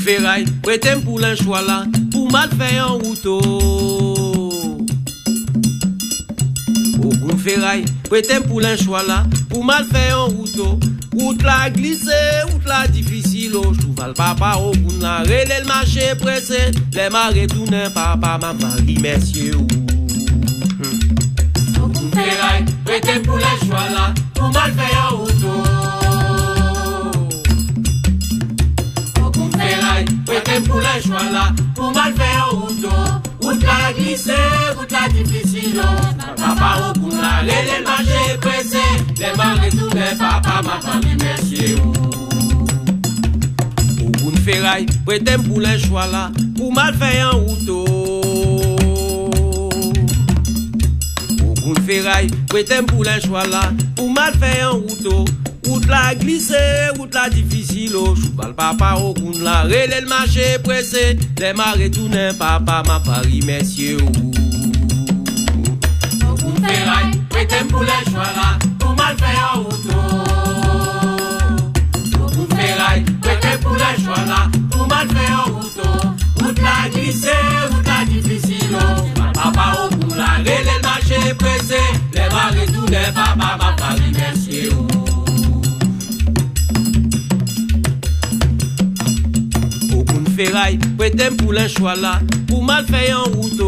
ferraille, prêtez pour l'enchois là, pour mal faire en route. Au ferraille, prêtez pour l'enchois là, pour mal faire en route. Route la glissée, route la difficile, cheval papa au bout la relais le marché pressé, les marées tournent papa maman messieurs. Au ferraille, prêtez pour l'enchois là, pour mal faire en route. Prêtez pour les choix là, pour mal faire en route. Route la glissée, route la difficile. Papa au bout la relais le marché pressé, les marées tournent papa ma famille messieurs. Au bout de ferraille, prêtez pour les choix là, pour mal faire en route. Au bout de ferraille, prêtez pour les choix là, pour mal faire en route. Route la glissée, route la difficile, cheval papa au bout de la relais le marché pressé, les marées tournent papa ma Paris messieurs. Au bout de ferraille, prêtez pour les choix là, pour mal faire en route. Au bout de ferraille, prêtez pour les choix là, pour mal faire en route. Route la glissée, route la difficile, cheval papa au bout de la relais le marché pressé, les marées tournent papa ma Paris messieurs. Ferraille, prêtez pour l'enchois là, pour mal faire en route.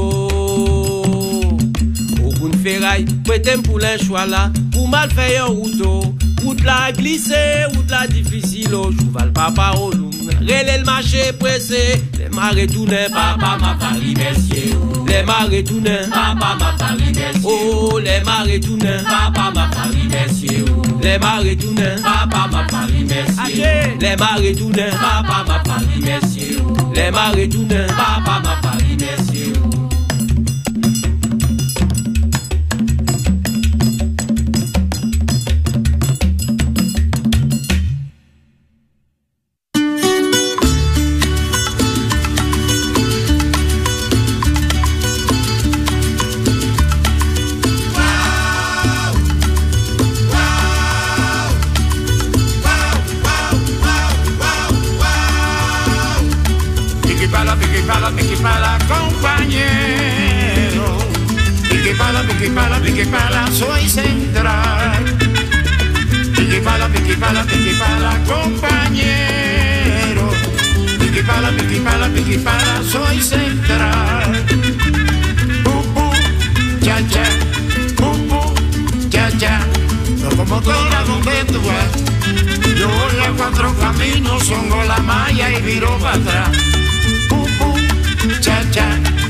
Au bout de ferraille, prêtez pour l'enchois là, pour mal faire en route. Route la glissée, route la difficile, cheval papa au loup, relais le marché pressé, les marées tournent papa ma Paris messieurs. Les marées tournent papa ma Paris messieurs. Oh, les marées tournent papa ma Paris messieurs. Les marées tournent papa ma Paris messieurs. Les marées tournent papa ma Paris messieurs. Les marées tournent papa ma Paris messieurs. Pique pala, compañero. Pique pala, soy central. Pique pala, compañero. Pique pala, soy central. Cha cha, cha cha. Locomotora donde tú vas. Yo voy a cuatro caminos, songo la malla y viro para atrás. Cha cha,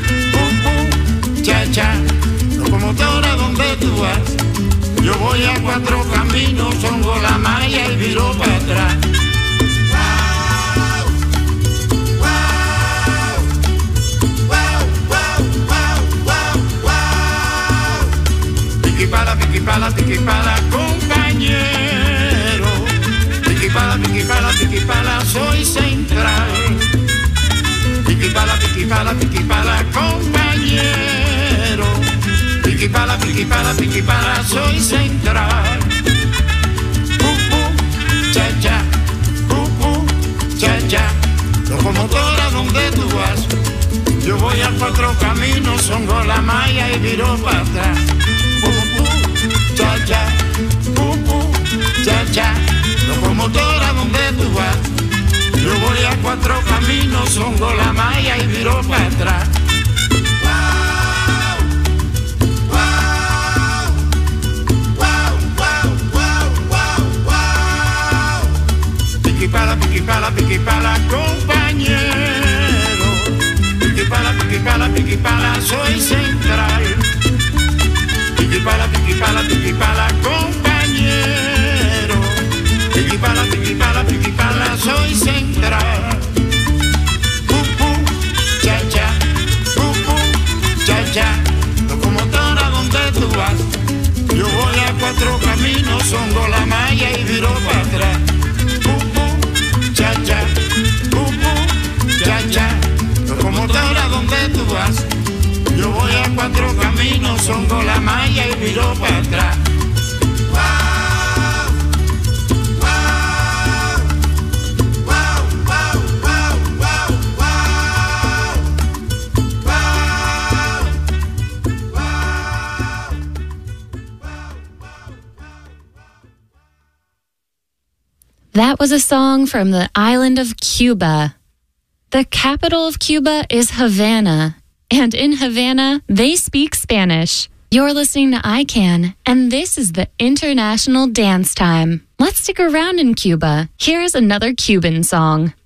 cha cha, locomotora donde tú vas. Yo voy a cuatro caminos, songo la malla y viro para atrás. Pique pala, compañero. Pique pala, soy central. Pique pala, compañero. Pique pala, soy central. Cha cha, cha cha. Locomotora donde tú vas. Yo voy a cuatro caminos, songo la malla y viro para atrás. Cha cha, cha cha. Locomotora donde tú vas. Yo voy a cuatro caminos, songo la malla y viro para atrás. Pique pala, compañero. Pique pala, soy central. Pique pala, compañero. Pique pala, soy central. Cha cha, cha cha. Locomotora donde tú vas. Yo voy a cuatro caminos, songo la malla y viro para atrás. Cha cha, cha cha. Locomotora donde tú vas. Yo voy a cuatro caminos, songo la malla y viro para atrás. That was a song from the island of Cuba. The capital of Cuba is Havana, and in Havana, they speak Spanish. You're listening to ICANN, and this is the International Dance Time. Let's stick around in Cuba. Here's another Cuban song.